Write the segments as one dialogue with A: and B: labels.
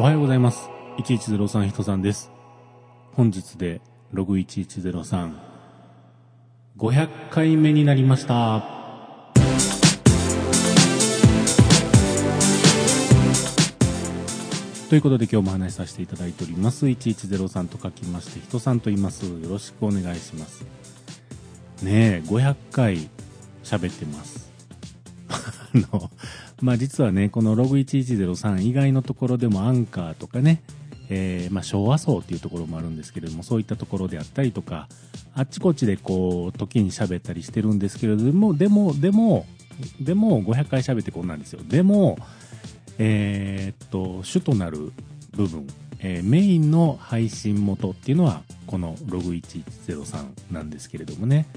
A: おはようございます。1103人さんです。本日でログ1103 500回目になりました。ということで今日も話しさせていただいております。1103と書きまして人さんと言います。よろしくお願いします。ねえ、500回喋ってます。実はね、このログ1103以外のところでもアンカーとかね、昭和層っていうところもあるんですけれども、そういったところであったりとか、あっちこっちでこう、時に喋ったりしてるんですけれども、でも、500回喋ってこんなんですよ。でも、主となる部分、メインの配信元っていうのは、このログ1103なんですけれどもね。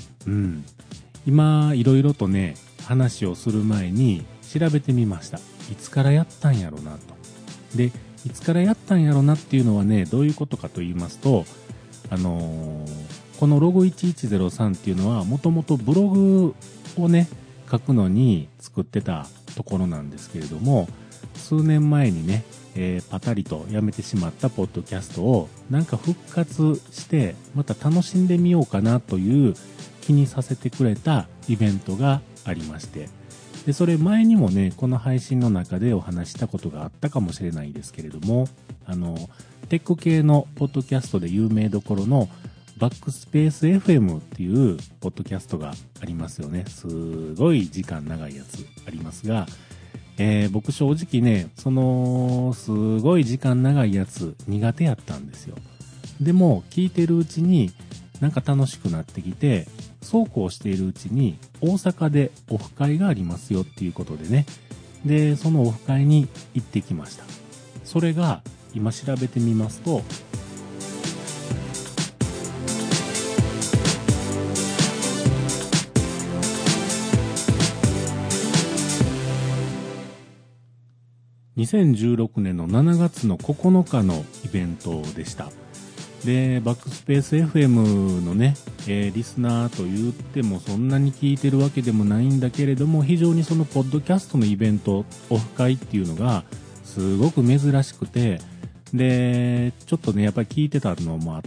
A: 今、いろいろとね、話をする前に調べてみました。いつからやったんやろなと。で、いつからやったんやろなっていうのはね、どういうことかと言いますと、このログ1103っていうのは、もともとブログをね、書くのに作ってたところなんですけれども、数年前にね、パタリとやめてしまったポッドキャストをなんか復活してまた楽しんでみようかなという気にさせてくれたイベントがありまして、でそれ前にもねこの配信の中でお話したことがあったかもしれないですけれども、テック系のポッドキャストで有名どころのバックスペース FM っていうポッドキャストがありますよね。すごい時間長いやつありますが、僕正直ねそのすごい時間長いやつ苦手やったんですよ。でも聞いてるうちになんか楽しくなってきて、そうこうしているうちに大阪でオフ会がありますよっていうことでね、でそのオフ会に行ってきました。それが今調べてみますと、2016年の7月の9日のイベントでした。で、バックスペース FM のね、リスナーと言ってもそんなに聞いてるわけでもないんだけれども、非常にそのポッドキャストのイベント、オフ会っていうのがすごく珍しくて、で、ちょっとね、やっぱり聞いてたのもあって、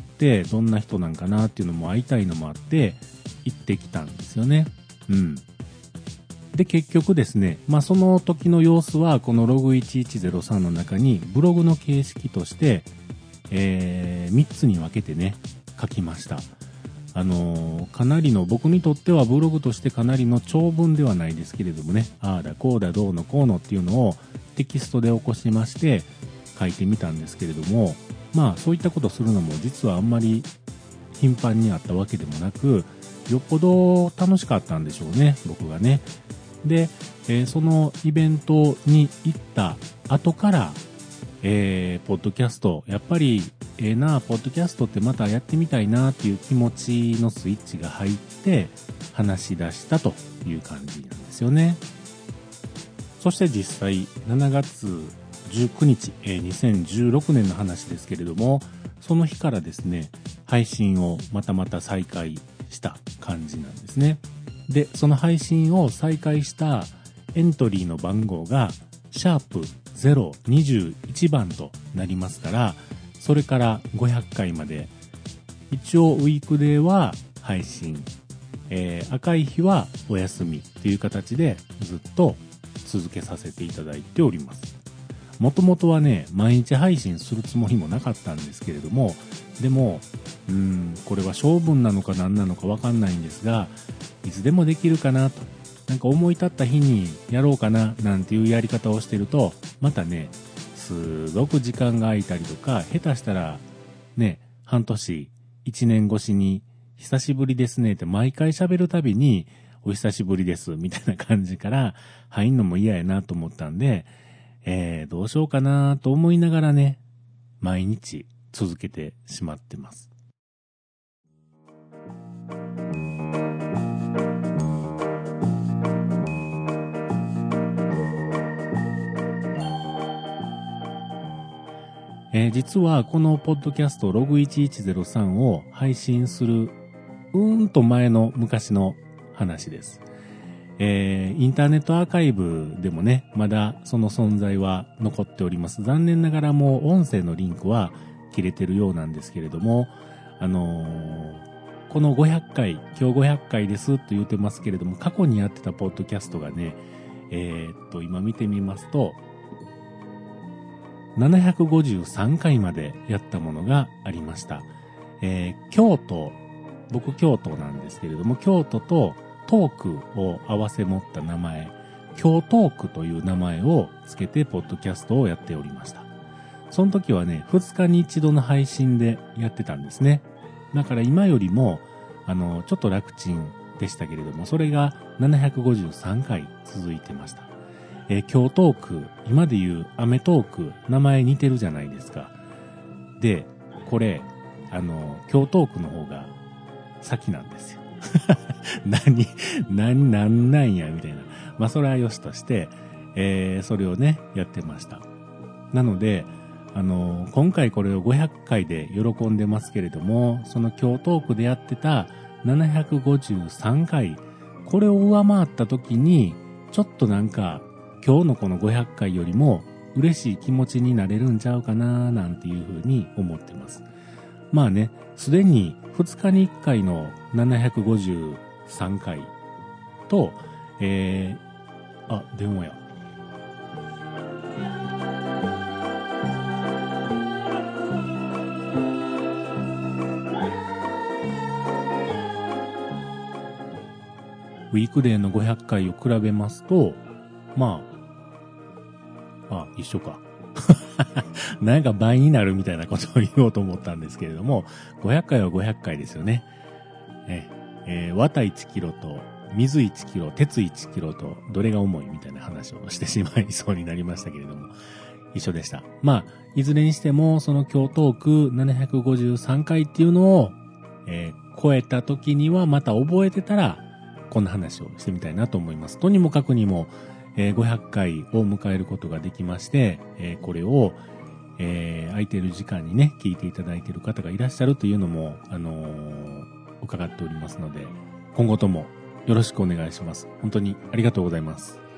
A: どんな人なんかなっていうのも会いたいのもあって、行ってきたんですよね。で、結局ですね、その時の様子は、このログ1103の中に、ブログの形式として、3つに分けてね、書きました。かなりの、僕にとってはブログとしてかなりの長文ではないですけれどもね、ああだこうだどうのこうのっていうのをテキストで起こしまして書いてみたんですけれども、そういったことするのも実はあんまり頻繁にあったわけでもなく、よっぽど楽しかったんでしょうね、僕がね。で、そのイベントに行った後から、ポッドキャスト、やっぱりポッドキャストってまたやってみたいなっていう気持ちのスイッチが入って話し出したという感じなんですよね。そして実際7月19日、2016年の話ですけれども、その日からですね、配信をまた再開した感じなんですね。で、その配信を再開したエントリーの番号が#021番となりますから、それから500回まで一応ウィークデーは配信、赤い日はお休みという形でずっと続けさせていただいております。もともとはね、毎日配信するつもりもなかったんですけれども、でもこれは性分なのか何なのか分かんないんですが、いつでもできるかなと、なんか思い立った日にやろうかななんていうやり方をしてると、またねすごく時間が空いたりとか、下手したらね半年1年越しに久しぶりですねって毎回喋るたびにお久しぶりですみたいな感じから入んのも嫌やなと思ったんで、どうしようかなと思いながらね毎日続けてしまってます。実はこのポッドキャストログ1103を配信すると前の昔の話です。 インターネットアーカイブでもね、まだその存在は残っております。残念ながらもう音声のリンクは切れてるようなんですけれども、この500回、今日500回ですと言ってますけれども、過去にやってたポッドキャストがね、今見てみますと、753回までやったものがありました。京都、僕京都なんですけれども、京都とトークを合わせ持った名前、京トークという名前をつけてポッドキャストをやっておりました。その時はね、2日に1度の配信でやってたんですね。だから今よりも、ちょっと楽ちんでしたけれども、それが753回続いてました。京トーク、今で言うアメトーク、名前似てるじゃないですか。で、これ、京トークの方が先なんですよ。なんなんや、みたいな。まあ、それはよしとして、それをね、やってました。なので、今回これを500回で喜んでますけれども、その京トークでやってた753回、これを上回った時に、ちょっとなんか、今日のこの500回よりも嬉しい気持ちになれるんちゃうかな、なんていうふうに思ってます。まあね、すでに2日に1回の753回と、電話や。ウィークデーの500回を比べますと、一緒か。なんか倍になるみたいなことを言おうと思ったんですけれども、500回は500回ですよね。綿1キロと水1キロ、鉄1キロとどれが重いみたいな話をしてしまいそうになりましたけれども、一緒でした。いずれにしても、その京トーク753回っていうのを、超えた時にはまた覚えてたら、こんな話をしてみたいなと思います。とにもかくにも、500回を迎えることができまして、これを、空いている時間にね、聞いていただいている方がいらっしゃるというのも、伺っておりますので、今後ともよろしくお願いします。本当にありがとうございます。